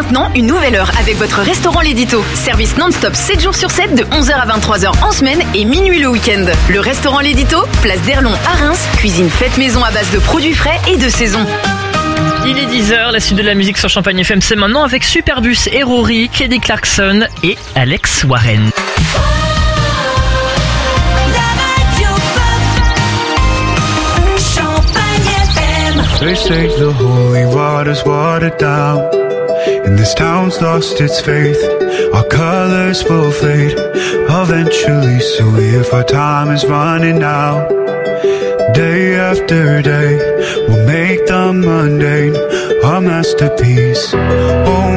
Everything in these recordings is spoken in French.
maintenant une nouvelle heure avec votre restaurant L'Édito. Service non-stop 7 jours sur 7 de 11h à 23h en semaine et minuit le week-end. Le restaurant L'Édito, place d'Erlon à Reims, cuisine faite maison à base de produits frais et de saison. Il est 10h, la suite de la musique sur Champagne FM, c'est maintenant avec Superbus et Rory, Kelly Clarkson et Alex Warren. They say the holy water's watered down, and this town's lost its faith. Our colors will fade eventually, so if our time is running out, day after day, we'll make the mundane a masterpiece. Oh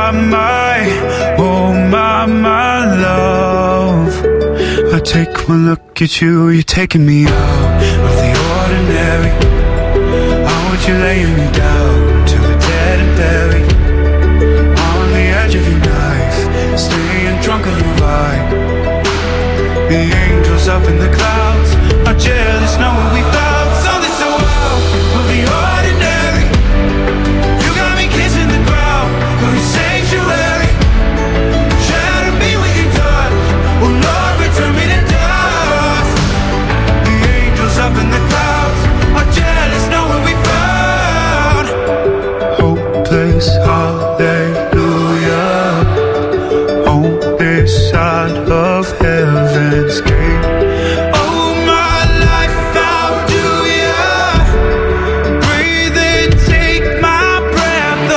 my love, I take one look at you, you're taking me out of the ordinary. You're laying me down till we're dead and buried on the edge of your knife, staying drunk on your vibe. The angels up in the clouds are jealous knowing we found something so out of the ordinary. You got me kissing the ground of your sanctuary. Shadow me with your touch, oh Lord, return me to dust. The angels up in the clouds are jealous knowing we found hopeless hallelujah on this side of heaven's gate. Oh my life, how do ya breathe and take my breath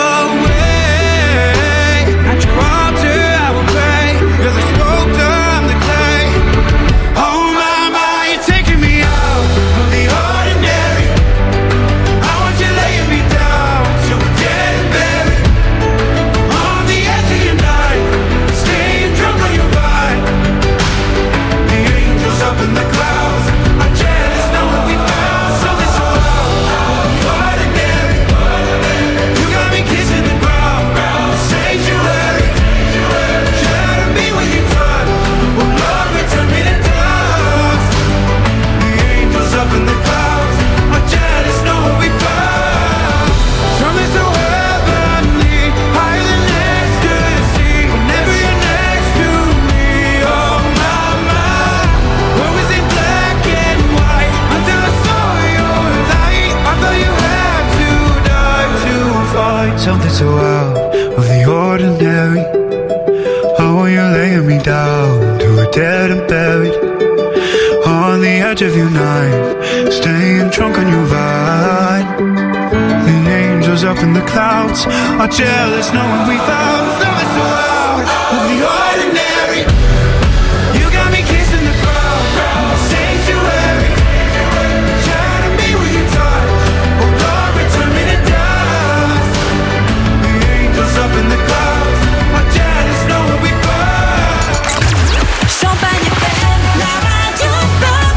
away? At your altar I will pray, you're the sculptor, I'm the clay. Oh my, you're taking me out of the ordinary. I want you laying me down till we're dead and buried on the edge of your knife, staying drunk on your vine. The angels up in the clouds are jealous knowing we found something so out of the ordinary. You got me kissing the ground, sanctuary. Shadow me when you touch, oh Lord, return me to dust. The angels up in the clouds are jealous knowing we found something so heavenly, higher than ecstasy. Whenever you're next to me, oh my, what was in black and white until I saw your light. I thought you had to die to find something so out of the ordinary. Oh, you're laying me down to a dead and buried on the edge of your knife, staying drunk on your vine. The angels up in the clouds are jealous knowing we found something so out of the ordinary. You got me kissing the ground, sanctuary. Shadow me with your touch, oh Lord, return me to dust. The angels up in the clouds are jealous knowing we found. Champagne FM, la radio pop.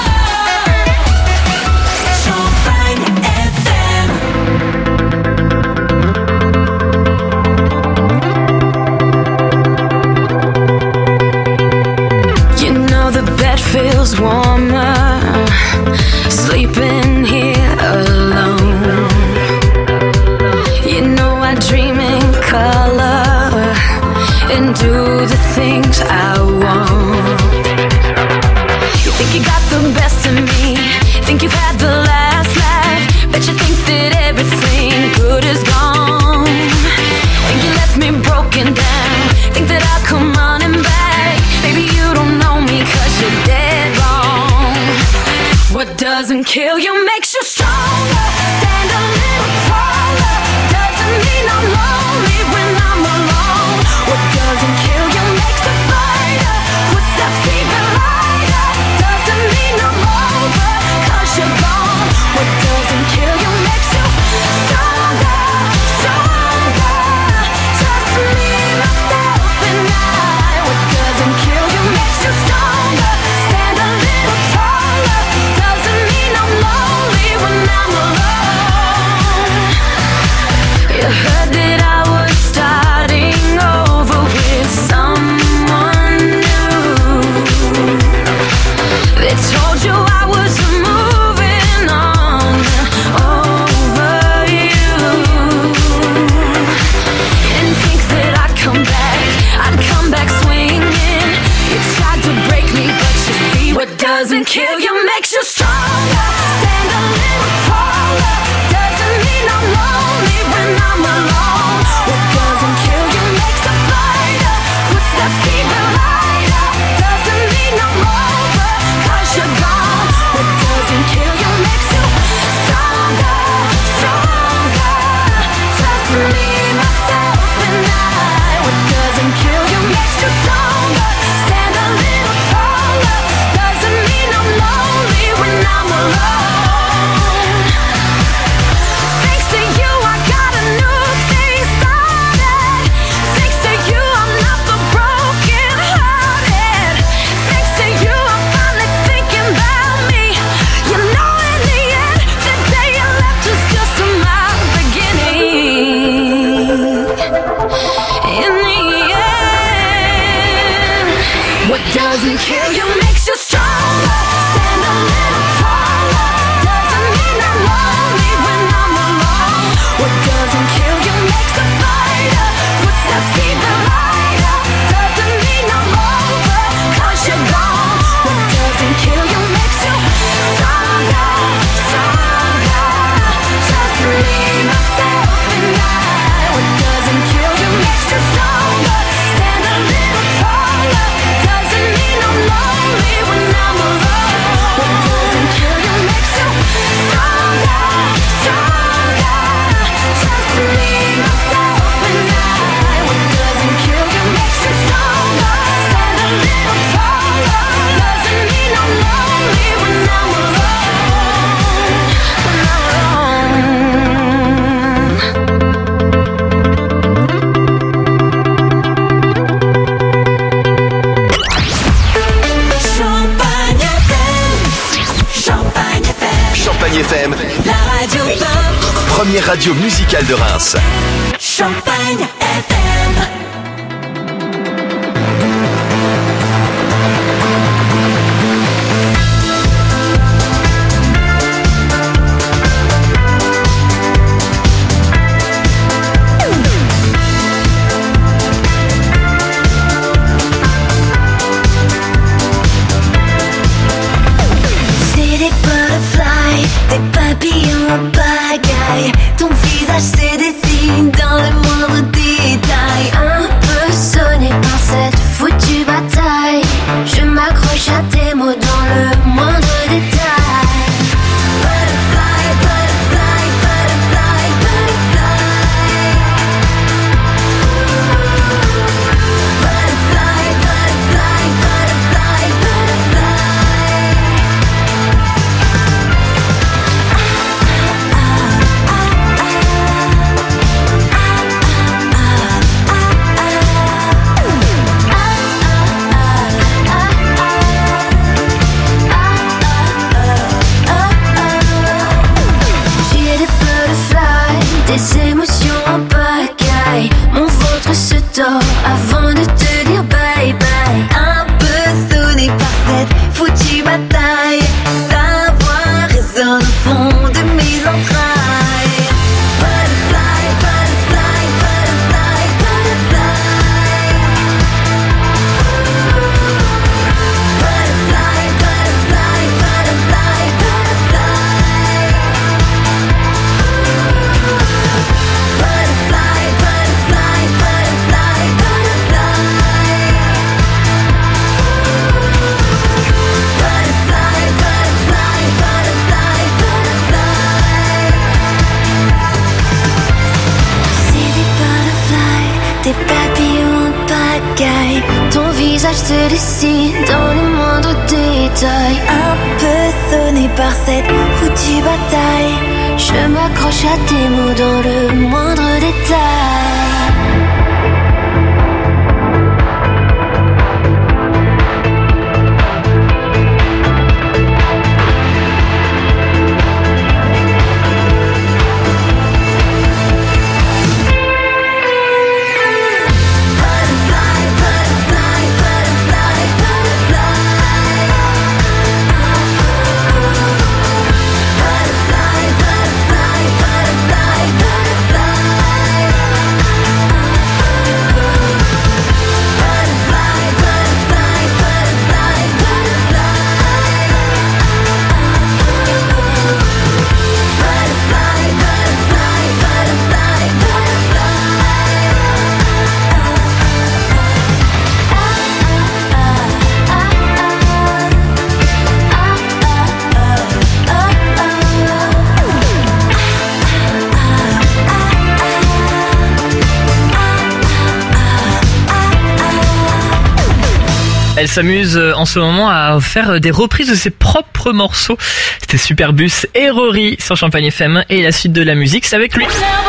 Champagne FM. What doesn't kill you makes a fighter. Puts the fever lighter. Doesn't mean I'm over, 'cause you're gone. What doesn't kill you makes you stronger, stronger. Just leave myself and I. What doesn't kill you makes you stronger. Stand a little taller. Doesn't mean I'm lonely when I'm alone. What doesn't kill you makes you stronger, stronger. Just leave myself and I. What doesn't kill you makes you stronger. Stand a little taller. Doesn't mean I'm lonely when I'm alone. When I'm alone. Champagne FM. Champagne FM. Champagne FM, La radio pop. première radio musicale de Reims. Champagne FM. C'est des butterflies, des papillons en pagaille. Ton visage se dessine dans le moindre détail. Un peu sonné par cette foutue bataille. Je m'accroche à tes mots dans le moindre détail. Butterfly, butterfly, butterfly, butterfly. Butterfly, butterfly, butterfly, butterfly. J'ai des butterflies, des émotions en pagaille. Mon ventre se tord avant de te dire bye bye. Un peu sonné par cette foutue bataille. Ta voix résonne au fond de mes entrailles. Butterfly, butterfly, butterfly, butterfly. Butterfly, butterfly, butterfly, butterfly. Butterfly, butterfly, butterfly, butterfly. Butterfly, butterfly, butterfly, butterfly. C'est des butterflies, des papillons en pagaille. Ton visage se dessine dans les moindres détails. Un peu sonné par cette foutue bataille. Je m'accroche à tes mots dans le moindre détail. Butterfly, butterfly, butterfly, butterfly. Butterfly, butterfly, butterfly, butterfly. Butterfly, butterfly, butterfly, butterfly. Butterfly, butterfly, butterfly, Elle s'amuse en ce moment à faire des reprises de ses propres morceaux. C'était Superbus et Rory sur Champagne FM. Et la suite de la musique, c'est avec lui.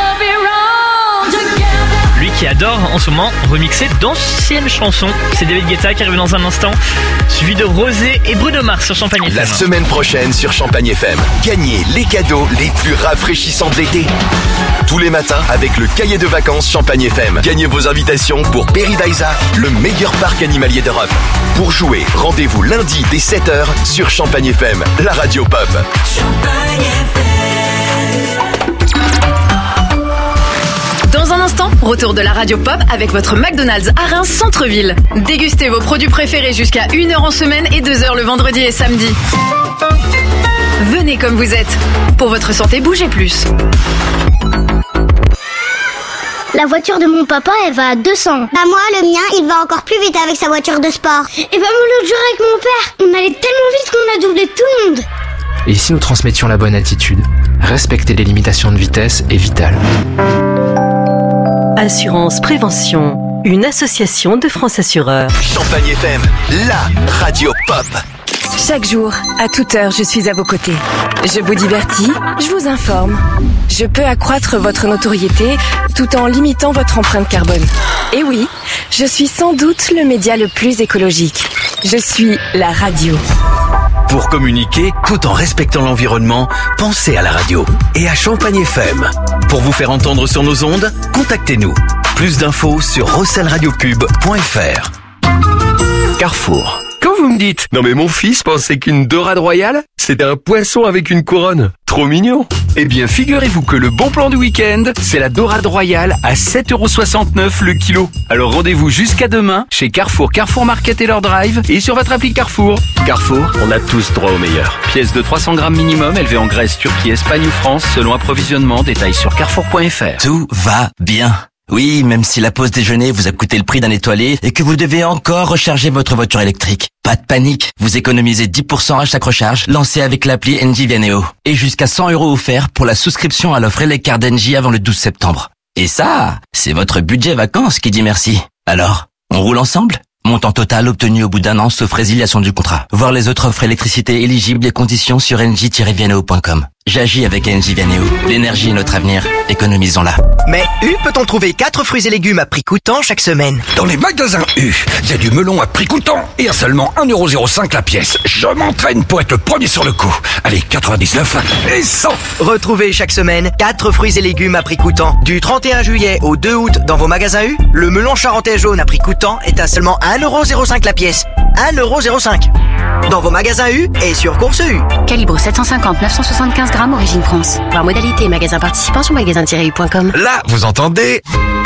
Lui qui adore en ce moment remixer d'anciennes chansons. C'est David Guetta qui arrive dans un instant, suivi de Rosé et Bruno Mars sur Champagne FM. La semaine prochaine sur Champagne FM, gagnez les cadeaux les plus rafraîchissants de l'été. Tous les matins avec le cahier de vacances Champagne FM. Gagnez vos invitations pour Paradisa, le meilleur parc animalier d'Europe. Pour jouer, rendez-vous lundi dès 7h sur Champagne FM, la radio pop. Champagne FM. retour de la radio pop avec votre McDonald's à Reims Centre-Ville. Dégustez vos produits préférés jusqu'à 1h en semaine et 2h le vendredi et samedi. Venez comme vous êtes. Pour votre santé, bougez plus. La voiture de mon papa, elle va à 200. Bah moi, le mien, il va encore plus vite avec sa voiture de sport. Et bah moi, l'autre jour avec mon père, on allait tellement vite qu'on a doublé tout le monde. Et si nous transmettions la bonne attitude? Respecter les limitations de vitesse est vital. Assurance Prévention, une association de France Assureurs. Champagne FM, la radio pop. Chaque jour, à toute heure, je suis à vos côtés. Je vous divertis, je vous informe. Je peux accroître votre notoriété tout en limitant votre empreinte carbone. Et oui, je suis sans doute le média le plus écologique. Je suis la radio. Pour communiquer tout en respectant l'environnement, pensez à la radio et à Champagne FM. Pour vous faire entendre sur nos ondes, contactez-nous. Plus d'infos sur rosselradiopub.fr. Carrefour. Quand vous me dites « Non mais mon fils pensait qu'une dorade royale, c'était un poisson avec une couronne. Trop mignon !» Eh bien, figurez-vous que le bon plan du week-end, c'est la dorade royale à 7,69€ le kilo. Alors rendez-vous jusqu'à demain chez Carrefour, Carrefour Market et leur drive et sur votre appli Carrefour. Carrefour, on a tous droit au meilleur. Pièce de 300 grammes minimum, élevée en Grèce, Turquie, Espagne ou France, selon approvisionnement, détail sur carrefour.fr. Tout va bien. Oui, même si la pause déjeuner vous a coûté le prix d'un étoilé et que vous devez encore recharger votre voiture électrique. Pas de panique, vous économisez 10% à chaque recharge, lancée avec l'appli Engie Vianeo. Et jusqu'à 100€ offerts pour la souscription à l'offre Elecard d'Engie avant le 12 septembre. Et ça, c'est votre budget vacances qui dit merci. Alors, on roule ensemble ? Montant total obtenu au bout d'un an sauf résiliation du contrat. Voir les autres offres électricité éligibles et conditions sur engie-vianeo.com. J'agis avec Engie Vianeo. L'énergie est notre avenir. Économisons-la. Mais U peut-on trouver 4 fruits et légumes à prix coûtant chaque semaine? Dans les magasins U, il y a du melon à prix coûtant et à seulement 1,05€ la pièce. Je m'entraîne pour être le premier sur le coup. Allez, 99 et 100. Retrouvez chaque semaine 4 fruits et légumes à prix coûtant. Du 31 juillet au 2 août dans vos magasins U, le melon charentais jaune à prix coûtant est à seulement 1,05€ la pièce. 1,05€. Dans vos magasins U et sur Course U. Calibre 750-975 grammes, origine France. Voir modalité magasin participant sur magasin-u.com. Là, vous entendez?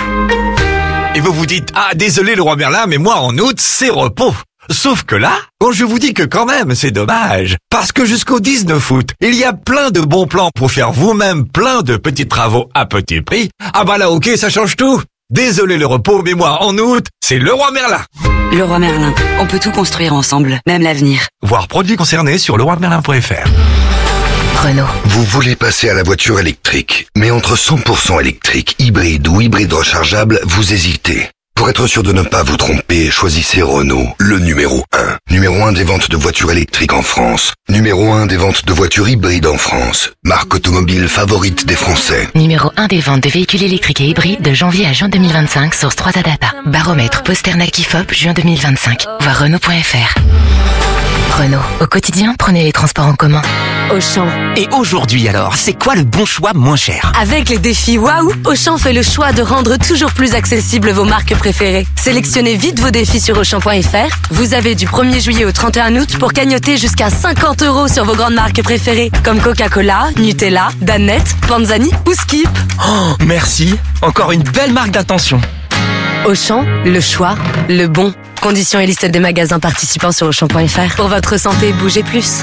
Et vous vous dites, ah désolé le roi Merlin, mais moi en août, c'est repos. Sauf que là, bon, je vous dis que quand même, c'est dommage. Parce que jusqu'au 19 août, il y a plein de bons plans pour faire vous-même plein de petits travaux à petit prix. Ah bah là, ok, ça change tout. Désolé le repos, mais moi en août, c'est le roi Merlin. Le roi Merlin, on peut tout construire ensemble, même l'avenir. Voir produits concernés sur leroimerlin.fr. Renault. Vous voulez passer à la voiture électrique, mais entre 100% électrique, hybride ou hybride rechargeable, vous hésitez. Pour être sûr de ne pas vous tromper, choisissez Renault, le numéro 1. Numéro 1 des ventes de voitures électriques en France. Numéro 1 des ventes de voitures hybrides en France. Marque automobile favorite des Français. Numéro 1 des ventes de véhicules électriques et hybrides de janvier à juin 2025, source 3A Data. Baromètre Posternak IFOP, juin 2025. Voir Renault.fr. Renault. Au quotidien, prenez les transports en commun. Auchan. Et aujourd'hui alors, c'est quoi le bon choix moins cher? Avec les défis Waouh, Auchan fait le choix de rendre toujours plus accessibles vos marques préférées. Sélectionnez vite vos défis sur Auchan.fr. Vous avez du 1er juillet au 31 août pour cagnotter jusqu'à 50€ sur vos grandes marques préférées, comme Coca-Cola, Nutella, Danette, Panzani ou Skip. Oh, merci. Encore une belle marque d'attention. Auchan, le choix, le bon. Conditions et liste des magasins participants sur Auchan.fr. Pour votre santé, bougez plus.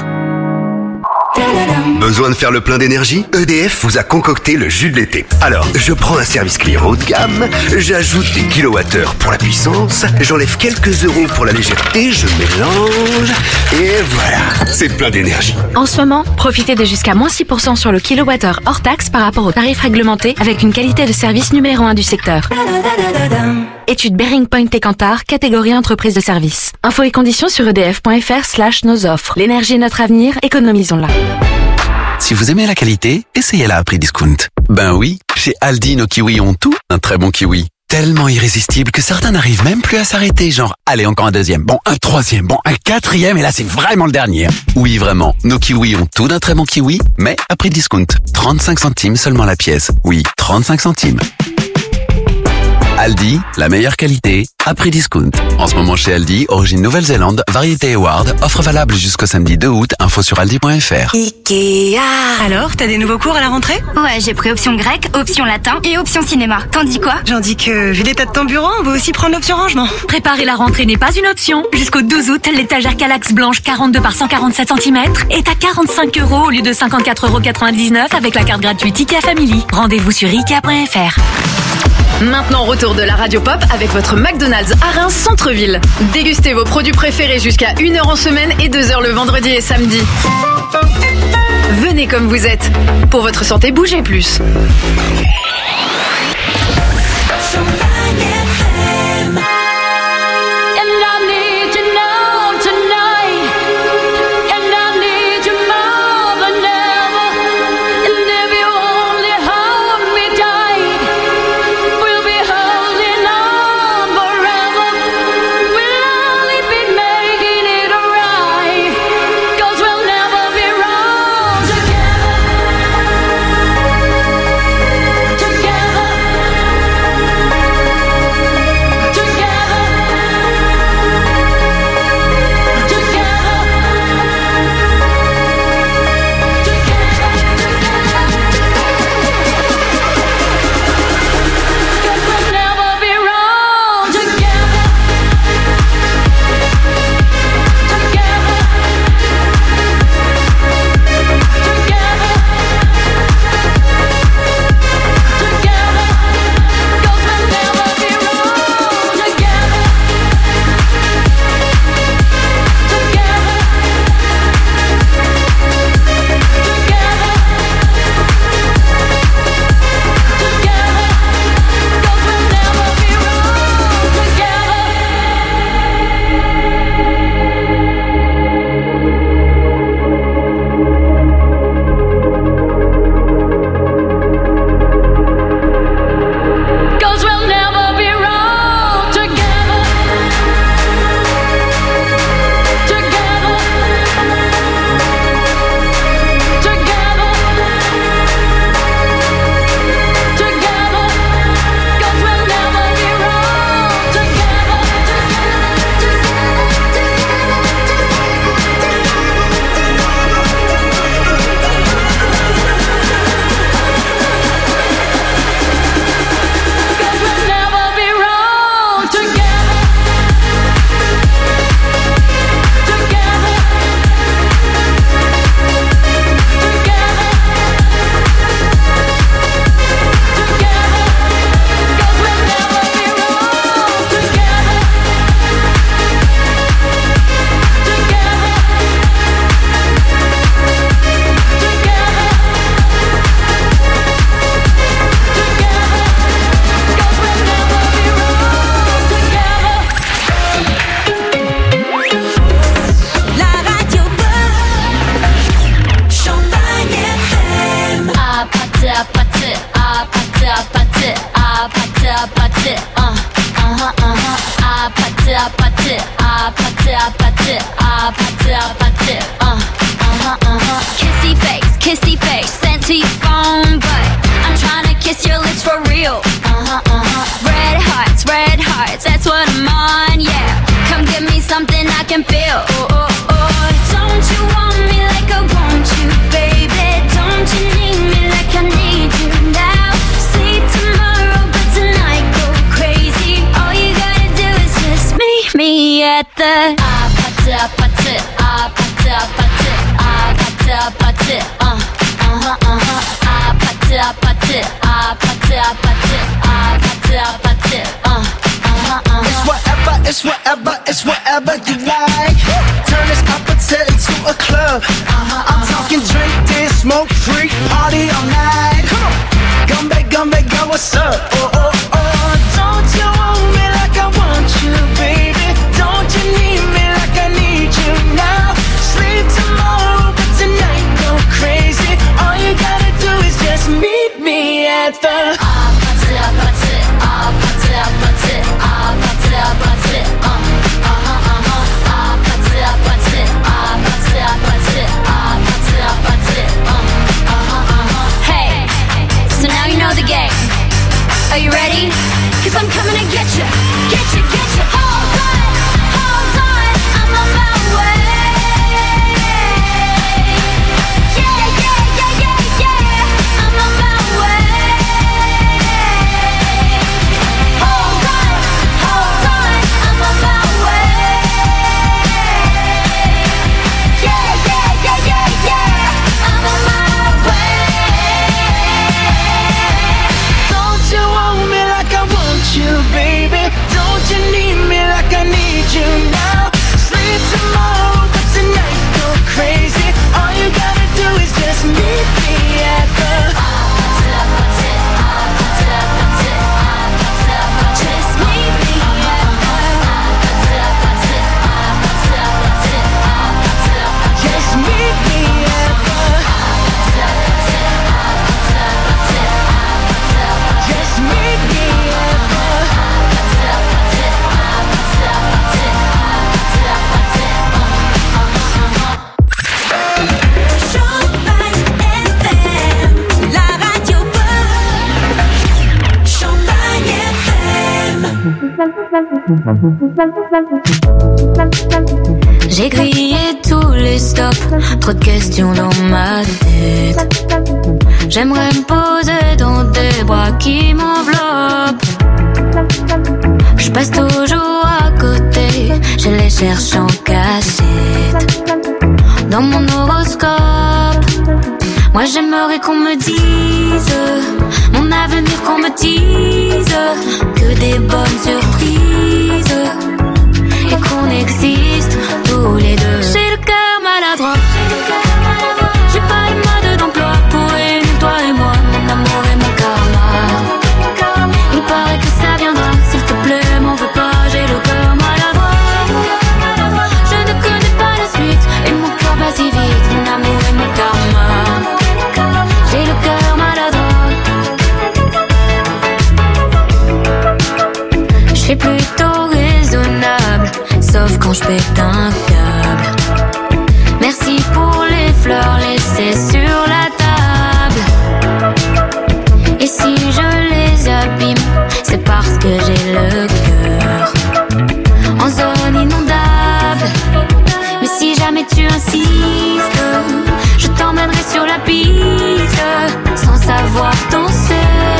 Besoin de faire le plein d'énergie? EDF vous a concocté le jus de l'été. Alors, je prends un service client haut de gamme, j'ajoute des kilowattheures pour la puissance, j'enlève quelques euros pour la légèreté, je mélange, et voilà, c'est plein d'énergie. En ce moment, profitez de jusqu'à moins 6% sur le kilowattheure hors taxe par rapport au tarif réglementé avec une qualité de service numéro 1 du secteur. Étude Bearing Point et Kantar, catégorie entreprise de service. Infos et conditions sur edf.fr/nos offres. L'énergie est notre avenir, économisons-la. Si vous aimez la qualité, essayez-la à prix discount. Ben oui, chez Aldi, nos kiwis ont tout. Un très bon kiwi. Tellement irrésistible que certains n'arrivent même plus à s'arrêter. Genre, allez, encore un deuxième. Bon, un troisième. Bon, un quatrième. Et là, c'est vraiment le dernier. Oui, vraiment. Nos kiwis ont tout d'un très bon kiwi, mais à prix discount. 35 centimes seulement la pièce. Oui, 35 centimes. Aldi, la meilleure qualité, à prix discount. En ce moment chez Aldi, origine Nouvelle-Zélande, variété Award, offre valable jusqu'au samedi 2 août, info sur aldi.fr. Ikea. Alors, t'as des nouveaux cours à la rentrée? Ouais, j'ai pris option grec, option latin et option cinéma. T'en dis quoi? J'en dis que, vu l'état de ton bureau, on va aussi prendre l'option rangement. Préparer la rentrée n'est pas une option. Jusqu'au 12 août, l'étagère Calax blanche 42 par 147 cm est à 45 € au lieu de 54,99 € avec la carte gratuite Ikea Family. Rendez-vous sur Ikea.fr. Maintenant, retour de la radio pop avec votre McDonald's à Reims Centre-Ville. Dégustez vos produits préférés jusqu'à 1h en semaine et 2h le vendredi et samedi. Venez comme vous êtes. Pour votre santé, bougez plus. Kissy face, sent to your phone, but I'm trying to kiss your lips for real. Red hearts, that's what I'm on, yeah. Come give me something I can feel. Don't you want me like I want you, baby? Don't you need me like I need you now? See tomorrow, but tonight go crazy. All you gotta do is just meet me at the It's whatever you like. Turn this opposite into a club. I'm talking drink, dance, smoke, freak, party all night. Come on, come back, girl, what's up? Don't you want me like I want you, baby? Don't you need me like I need you now? Sleep tomorrow, but tonight go crazy. All you gotta do is just meet me at the Hey, so now you know the game. Are you ready? 'Cause I'm coming to get you, get you, get you. Hold on, I'm on my way. Yeah, yeah, yeah, yeah, yeah, I'm on my way. Hold on, I'm on my way. Yeah, yeah, yeah, yeah, yeah, I'm on my way. Don't you want me like I want you, baby? Don't you need me like I need you now? Sleep tomorrow, but tonight go crazy. All you gotta do is just meet me at the just meet me at the just meet me at the just meet me at the Champagne FM, la radio Champagne FM. J'ai grillé tous les stops, trop de questions dans ma tête. J'aimerais me poser dans des bras qui m'enveloppent. Je passe toujours à côté, je les cherche en cachette. Dans mon horoscope, moi j'aimerais qu'on me dise mon avenir, qu'on me dise que des bonnes surprises et qu'on existe tous les deux. J'ai le cœur maladroit, j'ai pas de mode d'emploi pour réunir toi et moi, mon amour et mon karma. Il paraît que ça viendra, s'il te plaît, m'en veux pas, j'ai le cœur maladroit. Je ne connais pas la suite et mon cœur bat si vite, mon amour et mon karma. J'ai le cœur maladroit. Je suis plutôt raisonnable, sauf quand je pète un câble. Merci pour les fleurs laissées sur la table. Et si je les abîme, c'est parce que j'ai le cœur en zone inondable. Mais si jamais tu insistes, je t'emmènerai sur la piste sans savoir danser.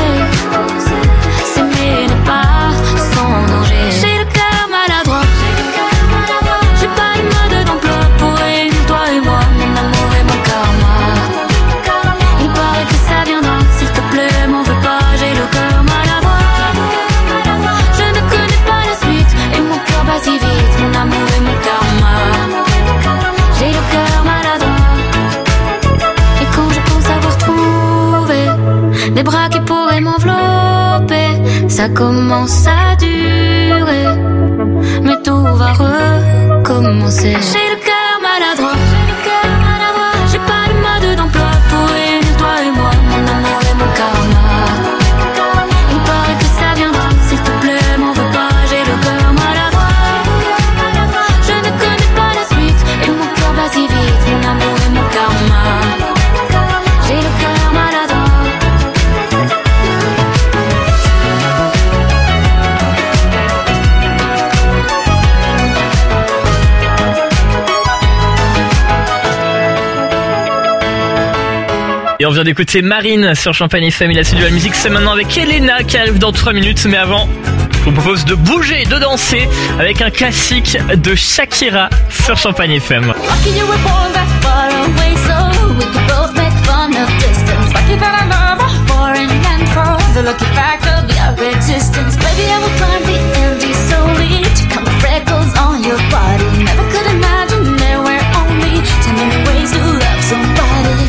S'aimer n'est pas sans danger. J'ai le cœur maladroit, j'ai pas de mode d'emploi pour réunir toi et moi, mon amour et mon karma. Il paraît que ça viendra, s'il te plaît, m'en veux pas, j'ai le cœur maladroit. Je ne connais pas la suite et mon cœur bat si vite, mon amour et mon karma. J'ai le cœur maladroit. Et quand je pense avoir trouvé des bras qui pourraient m'envelopper, ça commence à durer, mais tout va recommencer. J'ai le cœur maladroit, j'ai pas de mode d'emploi pour réunir toi et moi, mon amour et mon karma. Il paraît que ça viendra, s'il te plaît, m'en veux pas, j'ai le cœur maladroit. Je ne connais pas la suite et mon cœur bat si vite, mon amour et mon karma. J'ai le cœur maladroit. Et on vient d'écouter Marine sur Champagne FM. Il a séduit la musique, c'est maintenant avec Elena qui arrive dans 3 minutes. Mais avant, je vous propose de bouger, de danser avec un classique de Shakira sur Champagne FM. Lucky you were born that far away, so we could both make fun of distance. Lucky that I love a foreign land for the lucky fact of your existence. Baby, I will climb the Andes solely to count the freckles on your body. Never could imagine there were only 10 million ways to love somebody.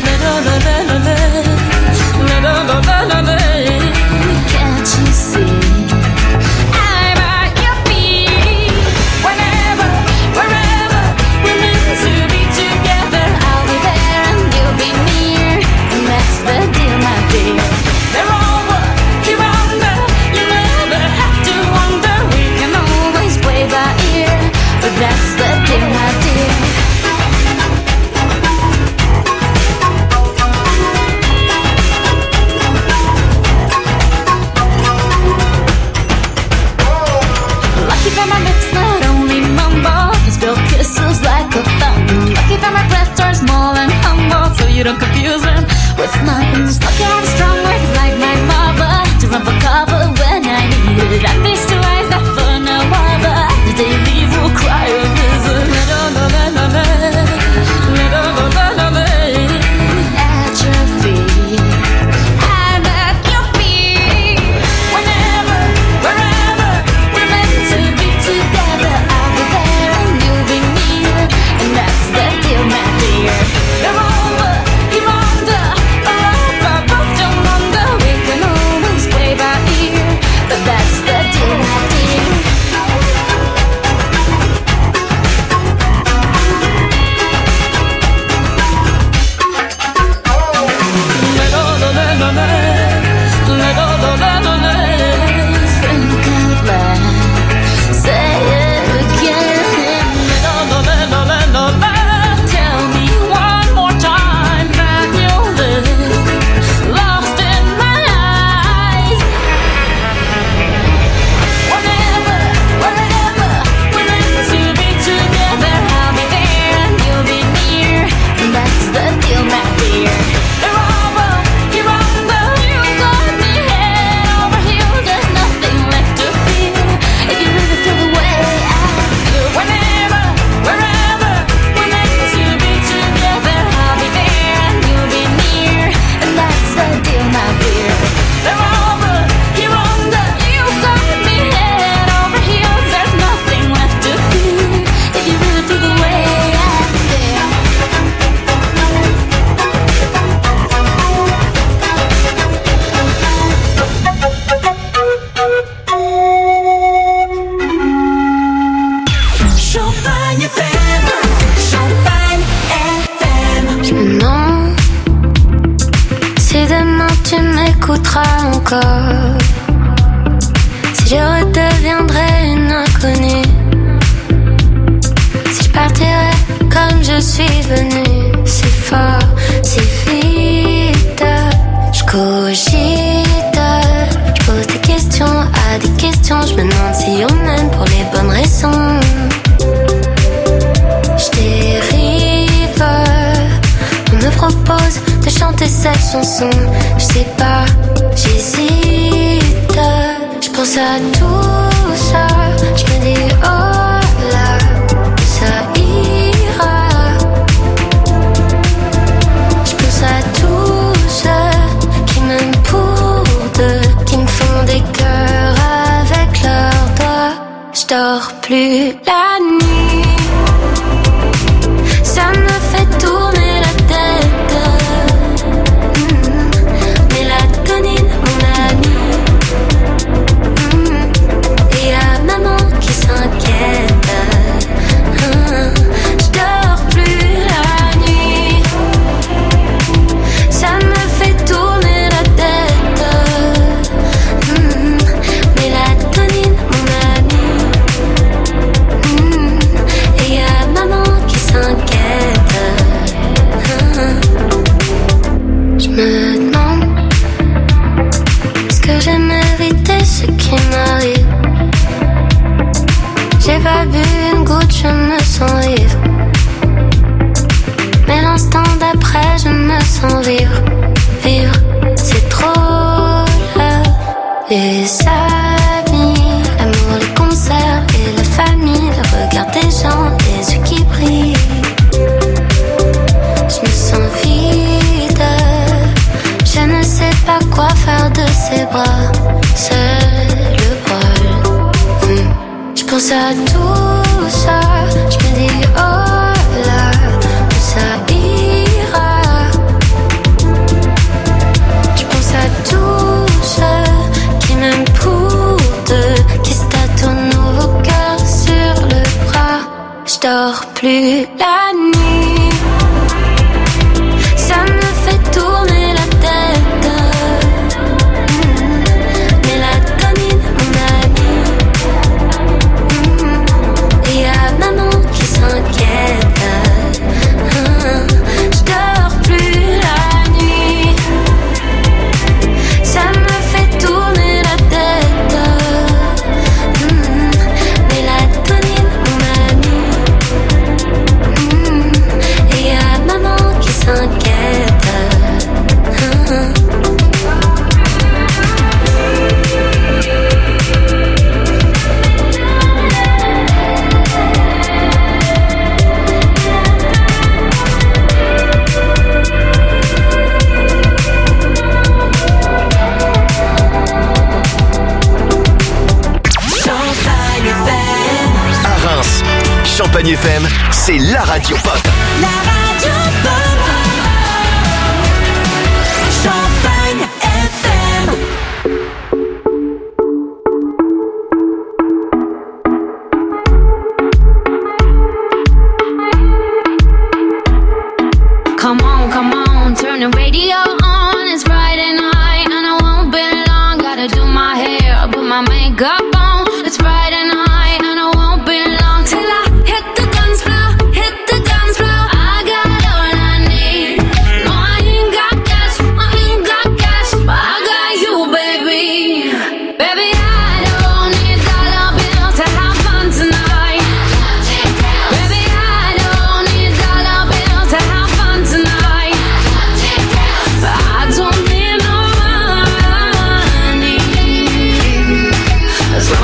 Can't you see? I'm at your feet. Whenever, wherever we're meant to be together, I'll be there and you'll be near. And that's the deal, my dear. They're all what you're under. You never encore. Si je redeviendrais une inconnue, si je partirais comme je suis venue, c'est fort, c'est vite. Je cogite, je pose des questions à des questions. Je me demande si on m'aime pour les bonnes raisons. Je dérive, on me propose de chanter cette chanson. Je sais pas, j'hésite. Je pense à tout ça, je me dis oh là, ça ira. Je pense à tous ceux qui m'aiment pour deux, qui me font des cœurs avec leurs doigts. Je dors plus la nuit, ça me fait tourner la tête. Mélatonine, mon ami. Et y'a maman qui s'inquiète. Je dors plus la nuit, ça me fait tourner la tête. Mélatonine, mon ami. Et y'a maman qui s'inquiète. Je me demande, est-ce que j'ai mérité ce qui m'arrive? J'ai pas bu une goutte, je me sens ivre. Mais l'instant d'après, je me sens vivre. Vivre, c'est trop là. Les amis, l'amour, les concerts et la famille, le regard des gens, les yeux qui brillent. Je me sens vide, je ne sais pas quoi faire de ces bras. C'est le bol. Je pense à tout ça, je me dis oh là, ça ira. Je pense à tous ceux qui m'aiment pour deux, qui se tâtonnent nouveau cœur sur le bras. Je dors plus la nuit, ça me fait tourner la tête. Mélatonine, mon ami. Et y'a maman qui s'inquiète. Je dors plus la nuit, ça me fait tourner la tête. Mélatonine, mon ami. Et y'a maman qui s'inquiète. À Reims, Champagne FM, c'est la radio pop. La radio pop. Champagne FM. Come on, turn the radio on. It's Friday night and I won't be long. Gotta do my hair, put my makeup on. It's Friday night and I won't be long till I hit the dance floor, hit the dance floor. I got all I need. No, I ain't got cash, but I got you, baby. Baby, I don't need dollar bills to have fun tonight. Baby, I don't need dollar bills to have fun tonight. But I don't need no money, as long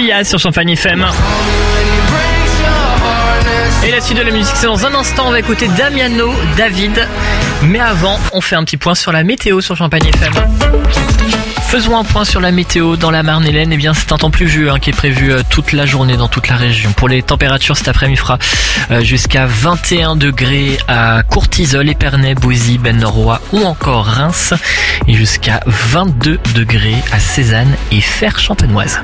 Sia sur Champagne FM. Et la suite de la musique, c'est dans un instant, on va écouter Damiano, David. Mais avant, on fait un petit point sur la météo sur Champagne FM. Faisons un point sur la météo dans la Marne-et-Laine. Eh bien, c'est un temps pluvieux qui est prévu toute la journée dans toute la région. Pour les températures, cet après-midi fera jusqu'à 21 degrés à Courtizolle, Épernay, Bouzy, Ben-Noroy ou encore Reims. Et jusqu'à 22 degrés à Cézanne et Fères-Champenoise.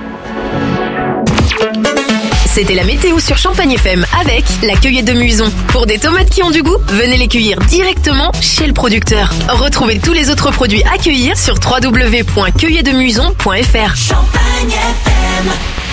C'était la météo sur Champagne FM avec la cueillette de Muison. Pour des tomates qui ont du goût, venez les cueillir directement chez le producteur. Retrouvez tous les autres produits à cueillir sur www.cueilletdemuison.fr. Champagne FM.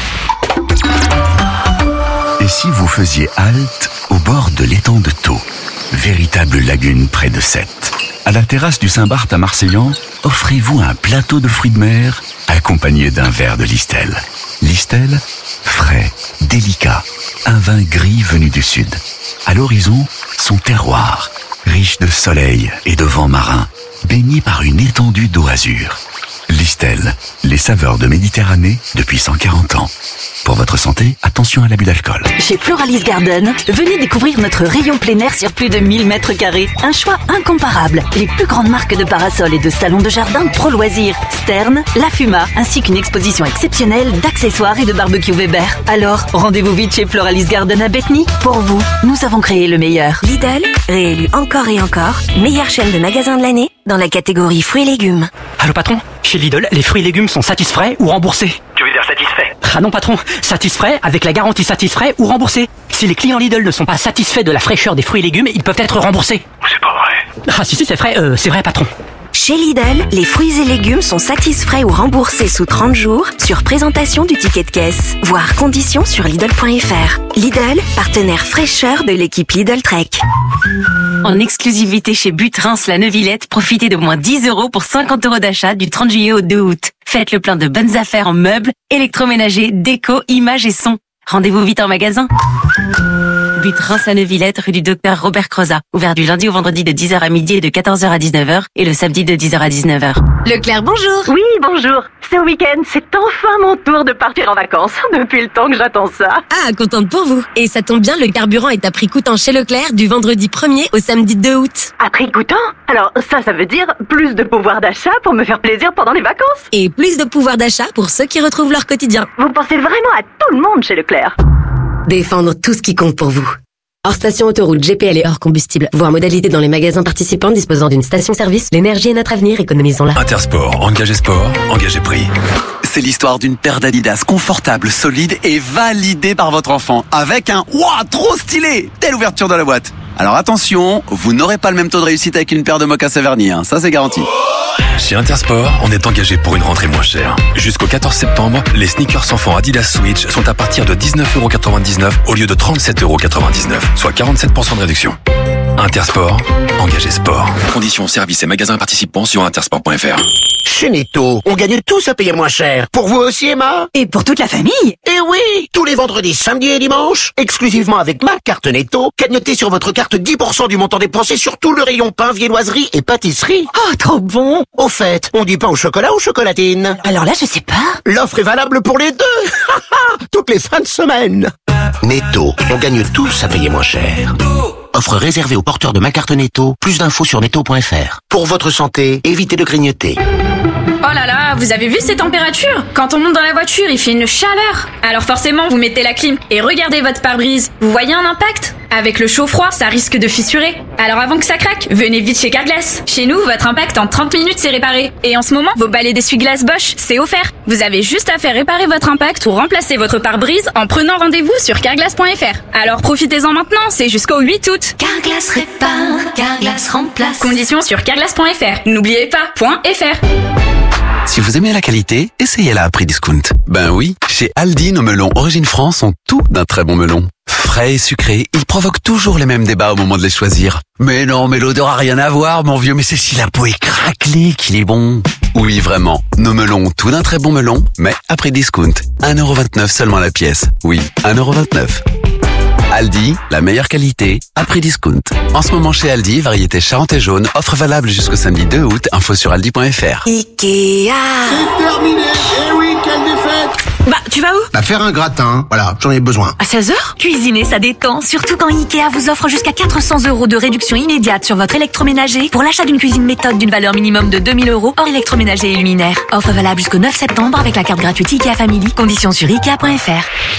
Et si vous faisiez halte au bord de l'étang de Thau, véritable lagune près de Sète. À la terrasse du Saint-Barth à Marseillan, offrez-vous un plateau de fruits de mer accompagné d'un verre de Listel. Listel, frais, délicat, un vin gris venu du sud. À l'horizon, son terroir, riche de soleil et de vent marin, baigné par une étendue d'eau azur. Listel, les saveurs de Méditerranée depuis 140 ans. Pour votre santé, attention à l'abus d'alcool. Chez Floralis Garden, venez découvrir notre rayon plein air sur plus de 1000 mètres carrés. Un choix incomparable. Les plus grandes marques de parasols et de salons de jardin pro loisirs. Stern, La Fuma, ainsi qu'une exposition exceptionnelle d'accessoires et de barbecue Weber. Alors, rendez-vous vite chez Floralis Garden à Bethny. Pour vous, nous avons créé le meilleur. Lidl, réélu encore et encore, meilleure chaîne de magasins de l'année dans la catégorie fruits et légumes. Allô patron, chez Lidl, les fruits et légumes sont satisfaits ou remboursés. Tu veux dire satisfait? Ah non patron, satisfaits avec la garantie satisfait ou remboursé. Si les clients Lidl ne sont pas satisfaits de la fraîcheur des fruits et légumes, ils peuvent être remboursés. C'est pas vrai. Ah si c'est vrai patron. Chez Lidl, les fruits et légumes sont satisfaits ou remboursés sous 30 jours sur présentation du ticket de caisse. Voir conditions sur Lidl.fr. Lidl, partenaire fraîcheur de l'équipe Lidl Trek. En exclusivité chez But Reims la Neuvillette, profitez de moins 10 € pour 50 € d'achat du 30 juillet au 2 août. Faites le plein de bonnes affaires en meubles, électroménager, déco, images et son. Rendez-vous vite en magasin. But Reims la Neuvillette, rue du Docteur Robert Crozat. Ouvert du lundi au vendredi de 10h à midi et de 14h à 19h et le samedi de 10h à 19h. Leclerc, bonjour. Oui, bonjour. C'est au week-end, c'est enfin mon tour de partir en vacances. Depuis le temps que j'attends ça. Ah, contente pour vous. Et ça tombe bien, le carburant est à prix coûtant chez Leclerc du vendredi 1er au samedi 2 août. À prix coûtant? Alors ça veut dire plus de pouvoir d'achat pour me faire plaisir pendant les vacances. Et plus de pouvoir d'achat pour ceux qui retrouvent leur quotidien. Vous pensez vraiment à tout le monde chez Leclerc. Défendre tout ce qui compte pour vous. Hors station autoroute, GPL et hors combustible. Voir modalité dans les magasins participants disposant d'une station-service. L'énergie est notre avenir, économisons-la. Intersport, engagé sport, engagé prix. C'est l'histoire d'une paire d'Adidas confortable, solide et validée par votre enfant. Avec un « Ouah, trop stylé !» telle ouverture de la boîte. Alors attention, vous n'aurez pas le même taux de réussite avec une paire de mocassins vernis, ça c'est garanti. Chez Intersport, on est engagé pour une rentrée moins chère. Jusqu'au 14 septembre, les sneakers enfants Adidas Switch sont à partir de 19,99 € au lieu de 37,99 €, soit 47% de réduction. Intersport, engagé sport. Conditions, services et magasins participants sur intersport.fr. Chez Netto, on gagne tous à payer moins cher. Pour vous aussi, Emma? Et pour toute la famille? Eh oui! Tous les vendredis, samedis et dimanches, exclusivement avec ma carte Netto, cagnotez sur votre carte 10% du montant dépensé sur tout le rayon pain, viennoiserie et pâtisserie. Oh, trop bon! Au fait, on dit pain au chocolat ou chocolatine? Alors là, je sais pas. L'offre est valable pour les deux! Toutes les fins de semaine! Netto, on gagne tous à payer moins cher. Offre réservée aux porteurs de ma carte Netto. Plus d'infos sur netto.fr. Pour votre santé, évitez de grignoter. Oh là là, vous avez vu ces températures? Quand on monte dans la voiture, il fait une chaleur. Alors forcément, vous mettez la clim et regardez votre pare-brise. Vous voyez un impact? Avec le chaud-froid, ça risque de fissurer. Alors avant que ça craque, venez vite chez Carglass. Chez nous, votre impact en 30 minutes c'est réparé. Et en ce moment, vos balais d'essuie-glace Bosch, c'est offert. Vous avez juste à faire réparer votre impact ou remplacer votre pare-brise en prenant rendez-vous sur carglass.fr. Alors profitez-en maintenant, c'est jusqu'au 8 août. Carglass répare, Carglass remplace. Conditions sur carglass.fr. N'oubliez pas, .fr. Si vous aimez la qualité, essayez-la à prix discount. Ben oui, chez Aldi, nos melons Origine France ont tout d'un très bon melon. Frais et sucrés, ils provoquent toujours les mêmes débats au moment de les choisir. Mais non, mais l'odeur a rien à voir, mon vieux, mais c'est si la peau est craquelée qu'il est bon. Oui, vraiment, nos melons ont tout d'un très bon melon, mais à prix discount. 1,29 € seulement la pièce. Oui, 1,29 €. Aldi, la meilleure qualité, à prix discount. En ce moment chez Aldi, variété Charente et jaune, offre valable jusqu'au samedi 2 août, info sur aldi.fr. Ikea. C'est terminé. Eh oui, quelle défaite! Bah, tu vas où? Faire un gratin. Voilà, j'en ai besoin. À 16h? Cuisiner, ça détend, surtout quand Ikea vous offre jusqu'à 400 € de réduction immédiate sur votre électroménager pour l'achat d'une cuisine méthode d'une valeur minimum de 2 000 € hors électroménager et luminaire. Offre valable jusqu'au 9 septembre avec la carte gratuite Ikea Family. Conditions sur Ikea.fr.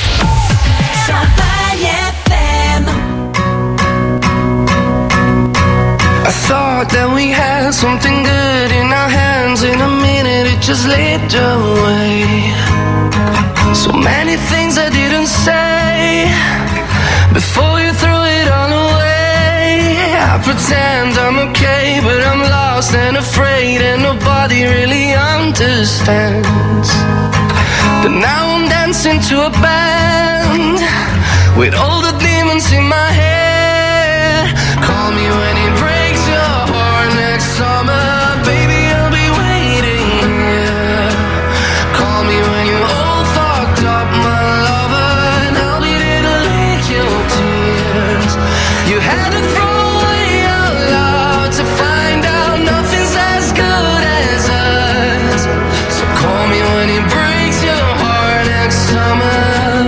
I thought that we had something good in our hands. In a minute it just slipped away. So many things I didn't say before you threw it all away. I pretend I'm okay, but I'm lost and afraid, and nobody really understands. But now I'm dancing to a band with all the demons in my head. Call me when it breaks your heart next summer, baby, I'll be waiting, yeah. Call me when you're all fucked up, my lover, and I'll be there to lick your tears. You had to throw away your love to find out nothing's as good as us. So call me when it breaks your heart next summer.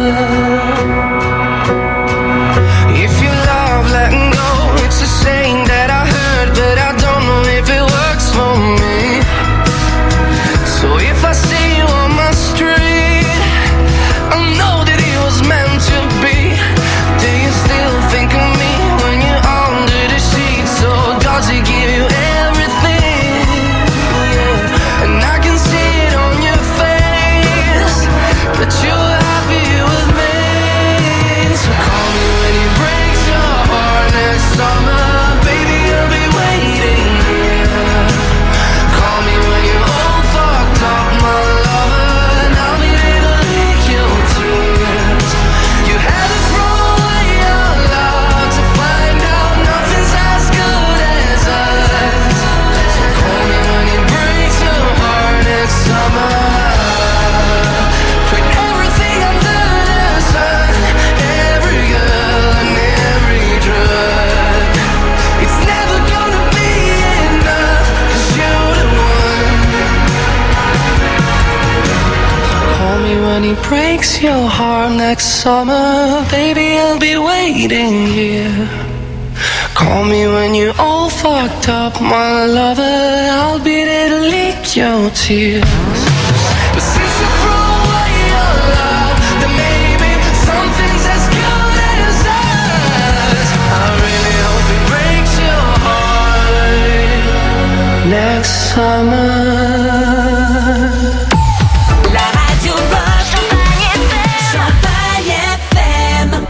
If you love letting go, it's a saying that I heard, but I don't know if it works for me. So if I see you on my street, I know that it was meant to be. Do you still think of me when you're under the sheets? So does he give you everything? Yeah. And I can see it on your face that you're happy with me. So call me when he breaks your heart next summer, baby, I'll be waiting, yeah. Call me when you're all fucked up, my lover, and I'll be there to lick your tears. You had to throw away your love to find out nothing's as good as us. So call me when he breaks your heart next summer. Put everything under the sun, every girl and every drug. It's never gonna be enough, 'cause you're the one. Call me when he breaks your heart next summer, baby, I'll be waiting here. Call me when you're all fucked up, my lover, I'll be there to lick your tears. But since you threw away your love, then maybe something's as good as us. I really hope it breaks your heart next summer. La radio Rock Champagne FM.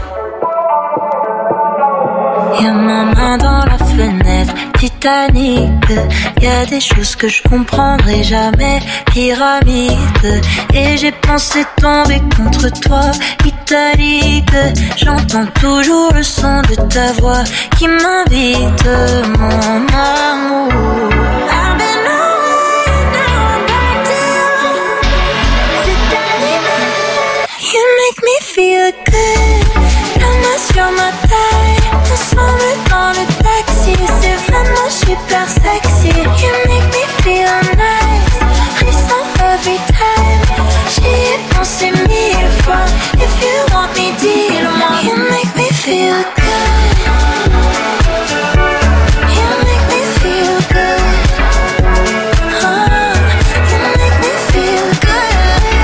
Y'a ma main dans la fenêtre, Titanic. Y'a des choses que je comprendrai jamais, pyramide. Et j'ai pensé tomber contre toi, italique. J'entends toujours le son de ta voix qui m'invite, mon amour. I've been away, now I'm back down. C'est arrivé. You make me feel good. La main sur ma taille, ensemble dans le taxi, c'est vraiment super sexy. You make me feel nice, frisson every time. J'y ai pensé 1000 fois. If you want me, dis-le-moi. You make me feel good. You make me feel good. Oh, you make me feel good.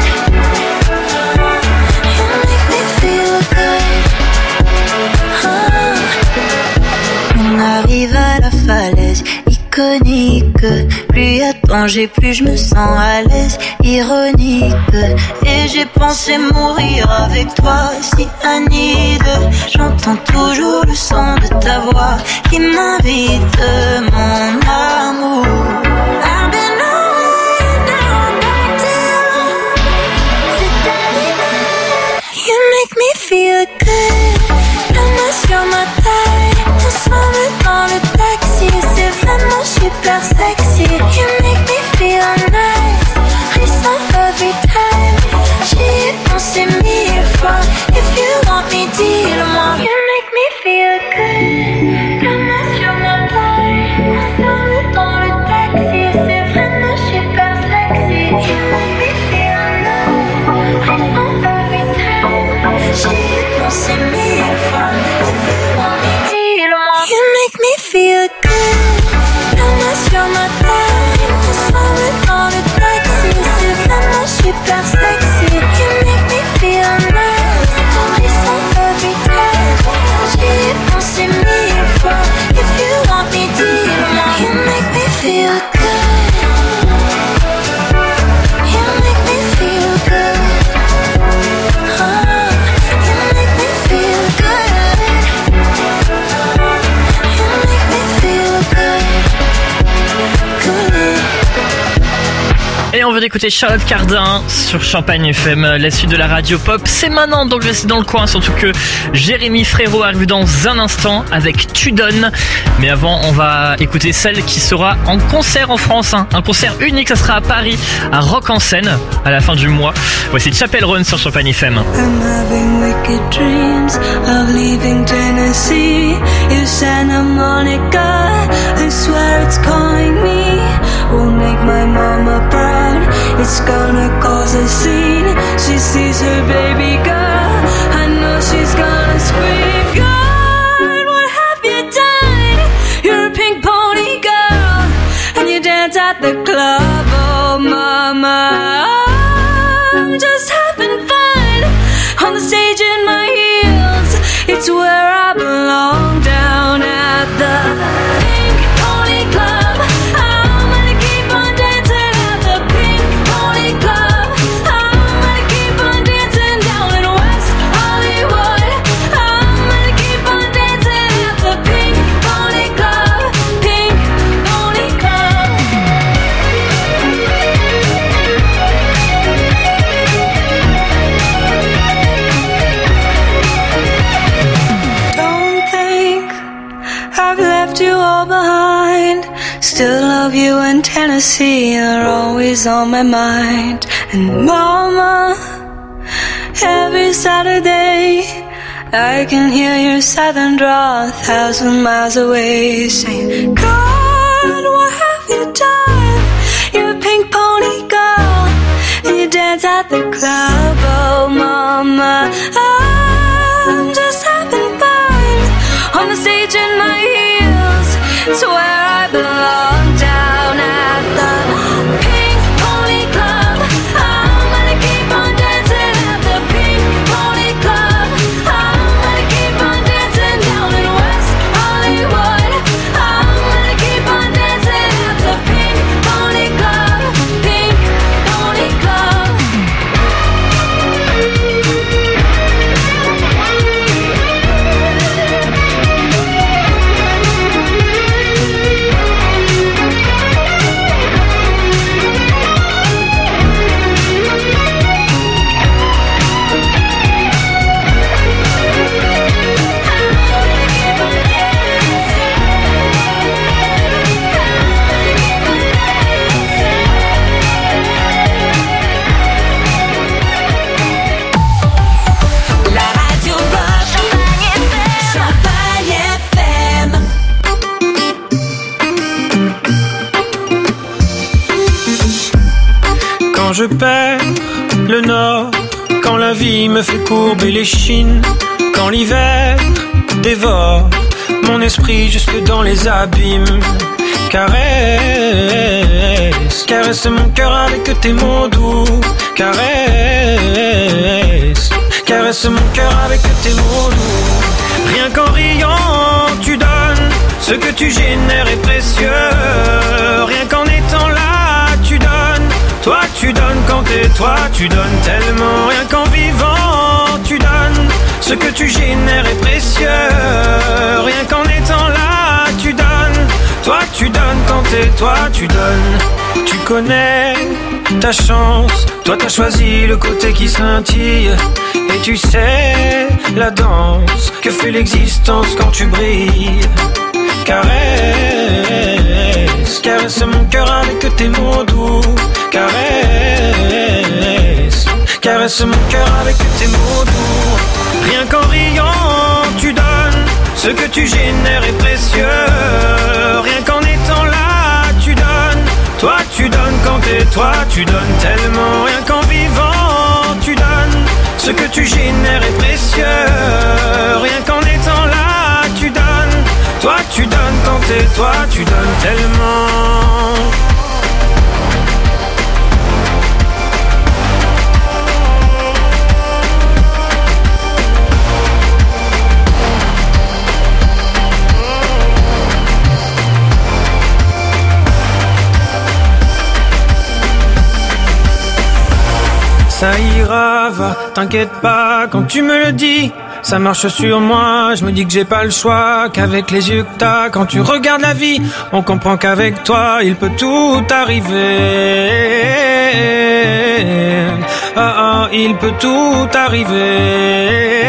You make me feel good. On arrive à la falaise iconique. Plus y a de danger, plus je me sens à l'aise. Ironique. Et j'ai pensé mourir avec toi, si Anide. J'entends toujours le son de ta voix qui m'invite, mon amour. I've been away, now I'm back down. C'est arrivé. You make me feel good. La main sur ma taille, ensemble dans le taxi, c'est vraiment super sexy. You make me feel nice, frisson every time. J'y ai pensé 1000 fois. If you want me, dis-le-moi. You make me feel good. La main sur ma taille, ensemble dans le taxi, c'est vraiment super sexy. You make me feel nice, frisson on veut écouter Charlotte Cardin sur Champagne FM. La suite de la radio pop, c'est maintenant, donc restez dans le coin, surtout que Jérémy Frérot arrive dans un instant avec Tu donnes. Mais avant, on va écouter celle qui sera en concert en France, hein. Un concert unique, ça sera à Paris, à Rock en Seine, à la fin du mois. Voici Chapel Roan sur Champagne FM. I'm having wicked dreams of leaving Tennessee. If Santa Monica, I swear it's calling me. Will make my mama proud. It's gonna cause a scene. She sees her baby girl. I know she's gonna scream. God, what have you done? You're a pink pony girl, and you dance at the club. Oh, mama, I'm just having fun on the stage in my heels. It's where I belong, down at the Pink Pony Club. I'm gonna keep on dancing at the Pink Pony Club. I'm gonna keep on dancing down in West Hollywood. I'm gonna keep on dancing at the Pink Pony Club. Pink Pony Club. Don't think I've left you all behind. Still love you and Tennessee are always on my mind. And mama, every Saturday I can hear your southern drawl 1,000 miles away, saying, God, what have you done? You're a pink pony girl, and you dance at the club. Oh, mama, I'm just having fun on the stage in my heels. It's where I belong, down at the Pink Pony Club. I'm gonna keep on dancing at the Pink Pony Club. I'm gonna keep on dancing down in West Hollywood. I'm gonna keep on dancing at the Pink Pony Club. Pink Pony Club. La radio pop, Champagne FM. Quand je perds le nord, quand la vie me fait courber les chines, quand l'hiver dévore mon esprit jusque dans les abîmes. Caresse, caresse mon cœur avec tes mots doux. Caresse, caresse mon cœur avec tes mots doux. Rien qu'en riant, tu donnes. Ce que tu génères est précieux. Rien qu'en étant là, tu donnes. Toi, tu donnes quand t'es toi, tu donnes tellement. Rien qu'en vivant, tu donnes. Ce que tu génères est précieux. Rien qu'en étant là, tu donnes. Toi, tu donnes quand t'es toi, tu donnes. Tu connais ta chance. Toi, t'as choisi le côté qui scintille. Et tu sais la danse que fait l'existence quand tu brilles. Caresse, caresse mon cœur avec tes mots doux. Caresse, caresse mon cœur avec tes mots doux. Rien qu'en riant, tu donnes. Ce que tu génères est précieux. Rien qu'en étant là, tu donnes. Toi, tu donnes quand t'es toi, tu donnes tellement. Rien qu'en vivant, tu donnes. Ce que tu génères est précieux. Rien qu'en étant là, tu donnes. Toi, tu donnes quand t'es toi, tu donnes tellement. Ça ira, va, t'inquiète pas, quand tu me le dis, ça marche sur moi. Je me dis que j'ai pas le choix, qu'avec les yeux que t'as, quand tu regardes la vie, on comprend qu'avec toi, il peut tout arriver. Ah, il peut tout arriver.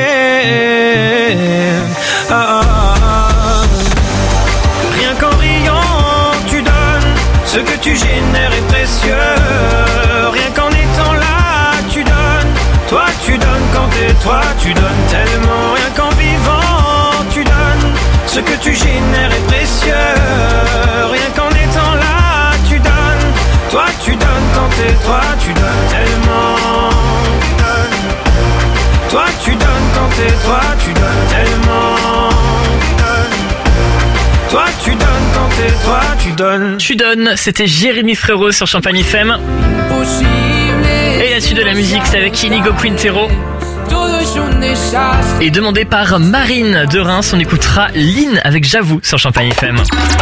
Rien qu'en riant, tu donnes, ce que tu génères est précieux. Rien qu'en étant là, tu donnes. Toi tu donnes quand t'es toi, tu donnes tellement. Rien qu'en vivant, tu donnes. Ce que tu génères est précieux. Rien qu'en étant là, tu donnes. Toi tu donnes quand t'es toi, tu donnes tellement. Tu donnes. Toi tu donnes quand t'es toi, tu donnes tellement. Tu donnes. Toi tu donnes quand t'es toi, tu donnes. Tu donnes, c'était Jérémy Frérot sur Champagne FM. Et la suite de la musique, c'est avec Inigo Quintero. Et demandé par Marine de Reims, on écoutera Lynn avec J'avoue sur Champagne FM.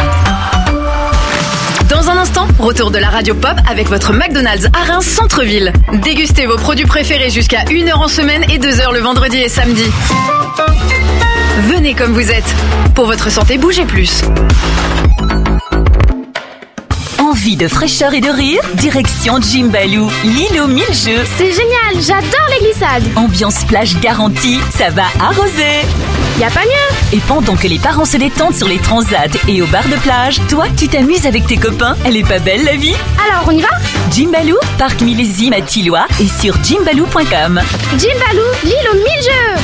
Dans un instant, retour de la radio pop avec votre McDonald's à Reims Centre-Ville. Dégustez vos produits préférés jusqu'à 1h en semaine et 2h le vendredi et samedi. Venez comme vous êtes. Pour votre santé, bougez plus. Envie de fraîcheur et de rire? Direction Jimbaloo, l'île aux 1000 jeux. C'est génial, j'adore les glissades. Ambiance plage garantie, ça va arroser. Y a pas mieux. Et pendant que les parents se détendent sur les transats et au bar de plage, toi tu t'amuses avec tes copains. Elle est pas belle la vie? Alors on y va? Jimbaloo, parc millésime à Tilloy et sur jimbaloo.com. Jimbaloo, l'île aux 1000 jeux.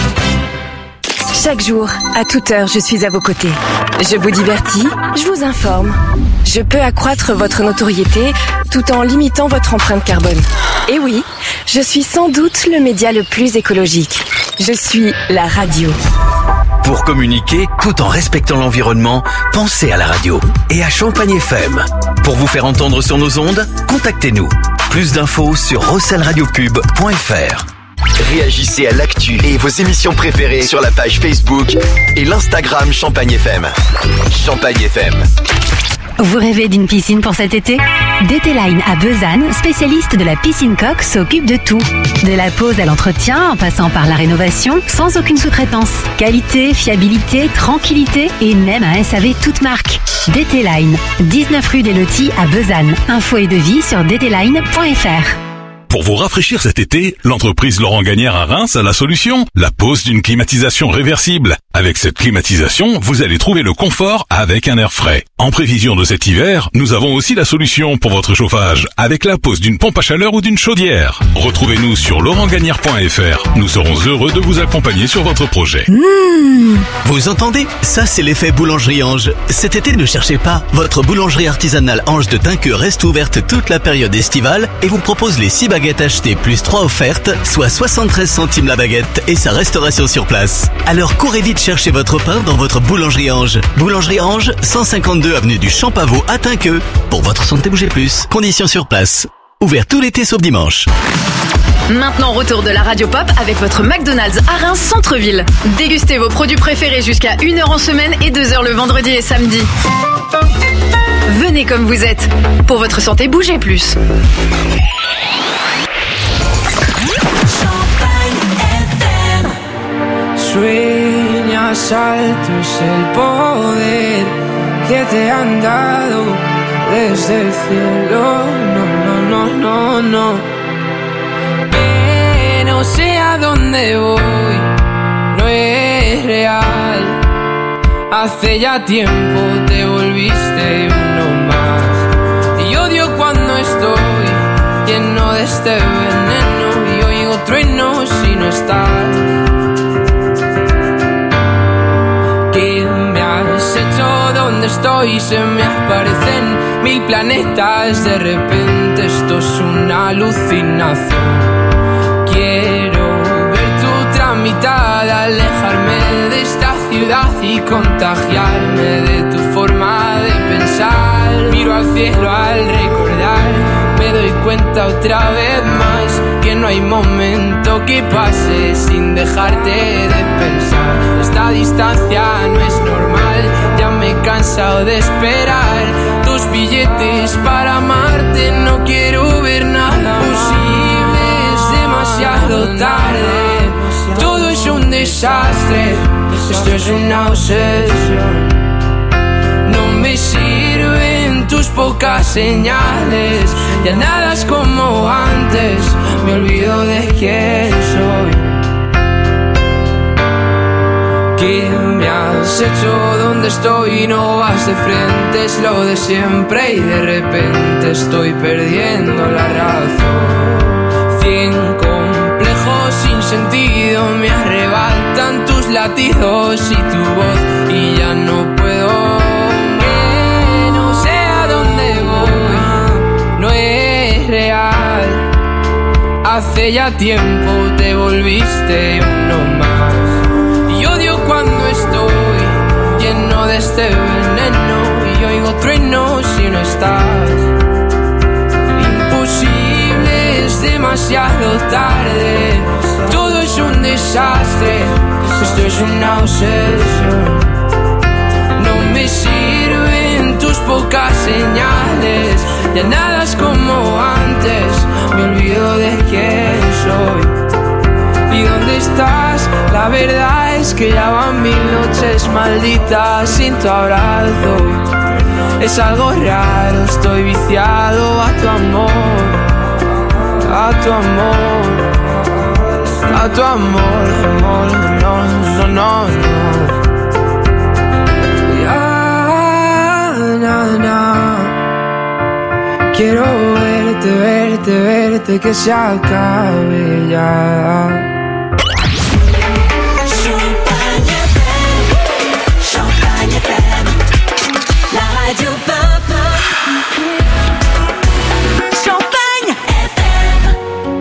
Chaque jour, à toute heure, je suis à vos côtés. Je vous divertis, je vous informe. Je peux accroître votre notoriété tout en limitant votre empreinte carbone. Et oui, je suis sans doute le média le plus écologique. Je suis la radio. Pour communiquer tout en respectant l'environnement, pensez à la radio et à Champagne FM. Pour vous faire entendre sur nos ondes, contactez-nous. Plus d'infos sur rosselradiopub.fr. Réagissez à l'actu et vos émissions préférées sur la page Facebook et l'Instagram Champagne FM. Champagne FM. Vous rêvez d'une piscine pour cet été? DT Line à Besançon, spécialiste de la piscine coque, s'occupe de tout. De la pose à l'entretien, en passant par la rénovation, sans aucune sous-traitance. Qualité, fiabilité, tranquillité et même un SAV toute marque. DT Line, 19 rue des Lotis à Besançon. Info et devis sur dtline.fr. Pour vous rafraîchir cet été, l'entreprise Laurent Gagnère à Reims a la solution, la pose d'une climatisation réversible. Avec cette climatisation, vous allez trouver le confort avec un air frais. En prévision de cet hiver, nous avons aussi la solution pour votre chauffage, avec la pose d'une pompe à chaleur ou d'une chaudière. Retrouvez-nous sur laurentgagnère.fr. Nous serons heureux de vous accompagner sur votre projet. Vous entendez? Ça, c'est l'effet Boulangerie Ange. Cet été, ne cherchez pas. Votre boulangerie artisanale Ange de Tinqueux reste ouverte toute la période estivale et vous propose les 6 baguettes achetées plus 3 offertes, soit 73 centimes la baguette et sa restauration sur place. Alors courez vite chercher votre pain dans votre Boulangerie Ange. Boulangerie Ange, 152 avenue du Champ-Pavot à Tinqueux. Pour votre santé, bougez plus. Conditions sur place. Ouvert tout l'été sauf dimanche. Maintenant, retour de la radio pop avec votre McDonald's à Reims Centre-Ville. Dégustez vos produits préférés jusqu'à 1h en semaine et 2h le vendredi et samedi. Venez comme vous êtes. Pour votre santé, bougez plus. Sueñas alto es el poder que te han dado desde el cielo. No. Pero sé a dónde voy, no es real. Hace ya tiempo te volviste uno más. Y odio cuando estoy lleno de este veneno y oigo truenos si no estás. ¿Qué me has hecho? ¿Dónde estoy? Se me aparecen 1000 planetas. De repente esto es una alucinación. Quiero ver tu tramitada, alejarme de esta ciudad y contagiarme de tu forma de pensar. Miro al cielo al recordar, me doy cuenta otra vez más que no hay momento que pase sin dejarte de pensar. Esta distancia no es normal, ya me he cansado de esperar tus billetes para amarte. No quiero ver nada posible, es demasiado tarde. Todo es un desastre, esto es una obsesión. No me sirven tus pocas señales, ya nada es como antes, me olvido de quién soy. ¿Qué me has hecho? ¿Dónde estoy? No vas de frente, es lo de siempre y de repente estoy perdiendo la razón. 100 complejos sin sentido me arrebatan tus latidos y tu voz y ya no puedo. Que no sé a dónde voy, no es real. Hace ya tiempo te volviste uno más. Y odio cuando estoy lleno de este veneno y oigo truenos si no estás. Imposible, es demasiado tarde, todo es un desastre, esto es una obsesión. No me sirven tus pocas señales, ya nada es como antes, me olvido de quién soy. ¿Y dónde estás? La verdad es que ya van 1000 noches malditas sin tu abrazo. Es algo raro, estoy viciado a tu amor, a tu amor, a tu amor, amor, no, no, no, no. Ya, na, na. Quiero verte, verte, verte, que se acabe ya. Radio Papa. Champagne FM.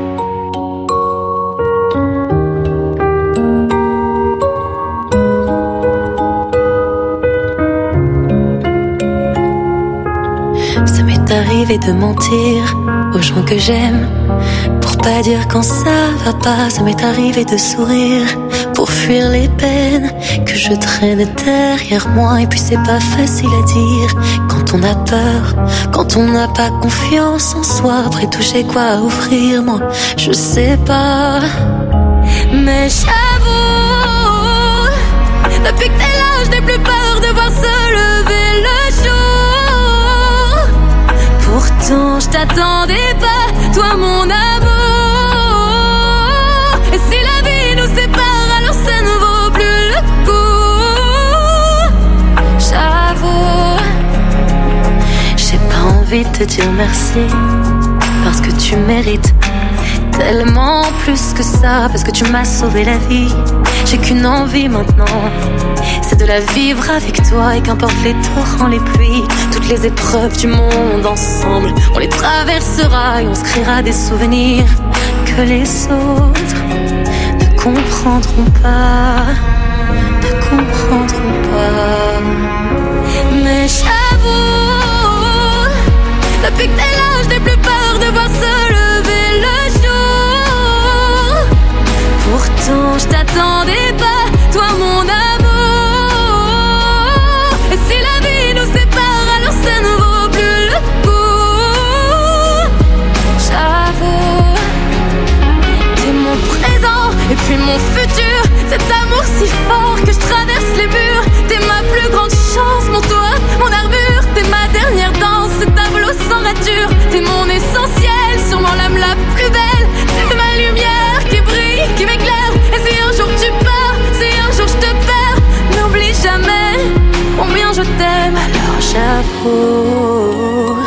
Ça m'est arrivé de mentir aux gens que j'aime pour pas dire quand ça va pas. Ça m'est arrivé de sourire pour fuir les peines que je traîne derrière moi. Et puis c'est pas facile à dire quand on a peur, quand on n'a pas confiance en soi. Après tout j'ai quoi offrir, moi je sais pas. Mais j'avoue, depuis que t'es là je n'ai plus peur de voir se lever le jour. Pourtant je t'attendais pas, toi mon amour. Et si la vie nous sépare, alors ça ne vaut plus le coup. J'avoue, j'ai pas envie de te dire merci, parce que tu mérites tellement plus que ça, parce que tu m'as sauvé la vie. J'ai qu'une envie maintenant, c'est de la vivre avec toi. Et qu'importe les torrents, les pluies, toutes les épreuves du monde ensemble, on les traversera et on se créera des souvenirs que les autres ne comprendront pas, ne comprendront pas. Mais j'avoue, depuis que t'es là, je n'ai plus peur de voir se lever le jour. Pourtant je t'attendais pas,